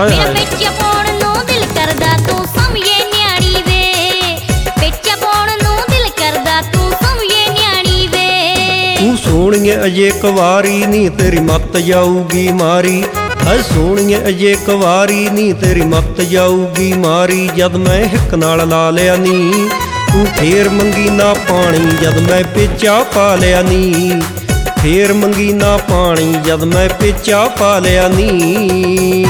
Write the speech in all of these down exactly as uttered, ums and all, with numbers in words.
ਮੇਰਾ ਵਿੱਚ ਪਾਉਣ ਨੂੰ ਦਿਲ ਕਰਦਾ ਤੂੰ ਸਮਝੇ ਨਿਆਣੀ ਵੇ, ਵਿੱਚ ਪਾਉਣ ਨੂੰ ਦਿਲ ਕਰਦਾ ਤੂੰ ਸਮਝੇ ਨਿਆਣੀ ਵੇ। ਤੂੰ ਸੋਹਣੀਏ ਅਜੇ ਕੁਵਾਰੀ ਨੀ ਤੇਰੀ ਮੱਤ ਜਾਊਗੀ ਮਾਰੀ, ਐ ਸੋਹਣੀਏ ਅਜੇ ਕੁਵਾਰੀ ਨੀ ਤੇਰੀ ਮੱਤ ਜਾਊਗੀ ਮਾਰੀ। ਜਦ ਮੈਂ ਹਿੱਕ ਨਾਲ ਲਾ ਲਿਆ ਨੀ ਤੂੰ ਫੇਰ ਮੰਗੀ ਨਾ ਪਾਣੀ, ਜਦ ਮੈਂ ਪੇਚਾ ਪਾ ਲਿਆ ਨੀ ਫੇਰ ਮੰਗੀ ਨਾ ਪਾਣੀ, ਜਦ ਮੈਂ ਪੇਚਾ ਪਾ ਲਿਆ ਨੀ।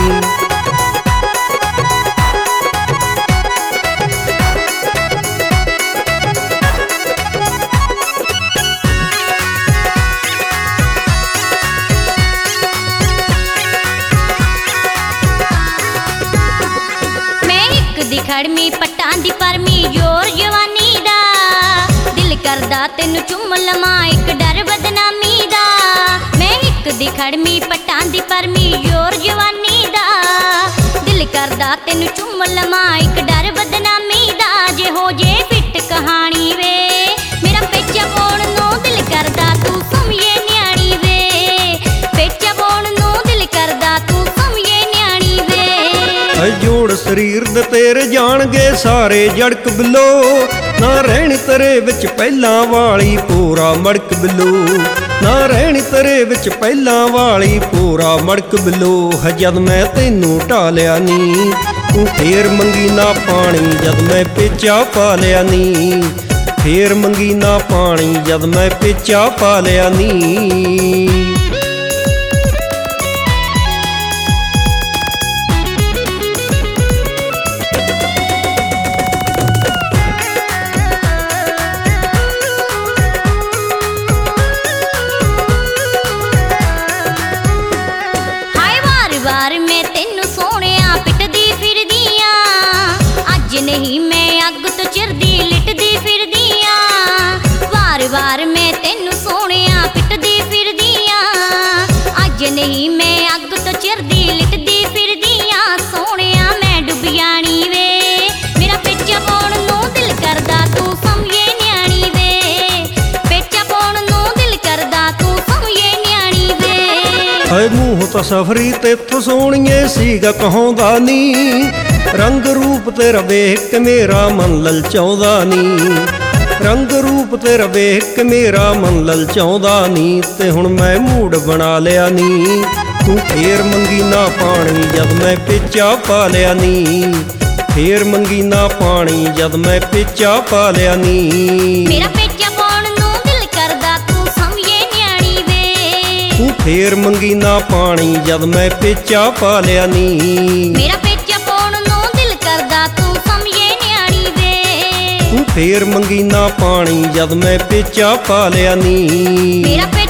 ਦੀ ਖੜਮੀ ਪੱਟਾਂ ਦੀ ਪਰਮੀ ਜ਼ੋਰ ਜਵਾਨੀ ਦਾ, ਦਿਲ ਕਰਦਾ ਤੈਨੂੰ ਚੁੰਮ ਲਵਾਂ ਇੱਕ ਡਰ ਬਦਨਾਮੀ ਦਾ। ਮੈਂ ਇੱਕ ਦੀ ਖੜਮੀ ਪੱਟਾਂ ਦੀ ਪਰਮੀ ਜ਼ੋਰ ਜਵਾਨੀ ਦਾ, ਦਿਲ ਕਰਦਾ ਤੈਨੂੰ ਚੁੰਮ ਲਵਾਂ ਇੱਕ ਡਰ ਬਦਨਾਮੀ ਦਾ। ਜੇ ਹੋ ਜੇ ਫਿੱਟ ਕਹਾਣੀ ਵੇ ਮੇਰਾ ਪੇਚਾ ਪਾਉਣ ਨੂੰ ਦਿਲ ਕਰਦਾ ਤੂੰ ਸਮਝੇ ਨਿਆਣੀ ਵੇ, ਪੇਚਾ ਪਾਉਣ ਨੂੰ ਦਿਲ ਕਰਦਾ ਤੂੰ ਸਮਝੇ ਨਿਆਣੀ ਵੇ। ਜੋੜ ਸਰੀਰ ਦੇ ਤੇਰੇ ਜਾਣਗੇ ਸਾਰੇ ਜੜਕ ਬਿੱਲੋ, ਨਾ ਰਹਿਣੀ ਤੇਰੇ ਵਿੱਚ ਪਹਿਲਾਂ ਵਾਲੀ ਪੂਰਾ ਮੜਕ ਬਿੱਲੋ, ਨਾ ਰਹਿਣੀ ਤੇਰੇ ਵਿੱਚ ਪਹਿਲਾਂ ਵਾਲੀ ਪੂਰਾ ਮੜਕ ਬਿੱਲੋ। ਜਦ ਮੈਂ ਤੈਨੂੰ ਢਾ ਲਿਆ ਨੀ ਤੂੰ ਫੇਰ ਮੰਗੀ ਨਾ ਪਾਣੀ, ਜਦ ਮੈਂ ਪੇਚਾ ਪਾ ਲਿਆ ਨੀ ਫੇਰ ਮੰਗੀ ਨਾ ਪਾਣੀ, ਜਦ ਮੈਂ ਪੇਚਾ ਪਾ ਲਿਆ ਨੀ। ਵਾਰ ਮੈਂ ਤੈਨੂੰ ਸੋਹਣਿਆ ਪਿੱਟਦੀ ਫਿਰਦੀ ਆਂ, ਅੱਜ ਨਹੀਂ ਮੈਂ ਅੱਗ ਤੋਂ ਚਿਰਦੀ ਲਿਟਦੀ ਫਿਰਦੀ ਆਂ। ਵਾਰ ਵਾਰ ਮੈਂ ਤੈਨੂੰ ਸੋਹਣਿਆ ਪਿੱਟਦੀ ਫਿਰਦੀ ਆਂ, ਅੱਜ ਨਹੀਂ ਮੈਂ ਅੱਗ ਤੋਂ ਚਿਰਦੀ ਲਿਟਦੀ ਫਿਰਦੀ ਆਂ। ਸੋਹਣਿਆ ਮੈਂ ਡੁੱਬ ਜਾਣੀ ਵੇ ਮੇਰਾ ਪੇਚਾ ਪਾਉਣ ਨੂੰ ਦਿਲ ਕਰਦਾ ਤੂੰ ਸਮਝੇ ਨਿਆਣੀ ਵੇ, ਪੇਚਾ ਪਾਉਣ ਨੂੰ ਦਿਲ ਕਰਦਾ ਤੂੰ ਸਮਝੇ ਨਿਆਣੀ ਵੇ। ਹਾਏ ਮੂੰਹ ਤਾਂ ਸਫਰੀ ਤੇਥੋਂ ਸੋਹਣੀਏ ਸੀਗਾ ਕਹਾਉਂਦਾ ਨੀ, ਰੰਗ ਰੂਪ ਤੇਰਾ ਵੇਖ ਕੇ ਮੇਰਾ ਮਨ ਲਲਚਾਉਂਦਾ ਨੀ, ਰੰਗ ਰੂਪ ਤੇਰਾ ਵੇਖ ਕੇ ਮੇਰਾ ਮਨ ਲਲਚਾਉਂਦਾ ਨੀ। ਤੇ ਹੁਣ ਮੈਂ ਮੂਡ ਬਣਾ ਲਿਆ ਨੀ ਤੂੰ ਫੇਰ ਮੰਗੀ ਨਾ ਪਾਣੀ, ਜਦ ਮੈਂ ਪੇਚਾ ਪਾ ਲਿਆ ਨੀ ਫੇਰ ਮੰਗੀ ਨਾ ਪਾਣੀ, ਜਦ ਮੈਂ ਪੇਚਾ ਪਾ ਲਿਆ ਨੀ। ਮੇਰਾ ਪੇਚਾ ਪਾਉਣ ਨੂੰ ਦਿਲ ਕਰਦਾ ਤੂੰ ਸਮਝੇ ਨਿਆਣੀ ਵੇ, ਤੂੰ ਫੇਰ ਮੰਗੀ ਨਾ ਪਾਣੀ, ਜਦ ਮੈਂ ਪੇਚਾ ਪਾ ਲਿਆ ਨੀ। ਮੇਰਾ ਪੇਚਾ ਪਾਉਣ ਨੂੰ ਦਿਲ ਕਰਦਾ ਤੂੰ ਸਮਝੇ ਨਿਆਣੀ ਵੇ, ਤੂੰ ਫੇਰ ਮੰਗੀ ਨਾ ਪਾਣੀ, ਜਦ ਮੈਂ ਪੇਚਾ ਪਾ ਲਿਆ ਨੀ। ਮੇਰਾ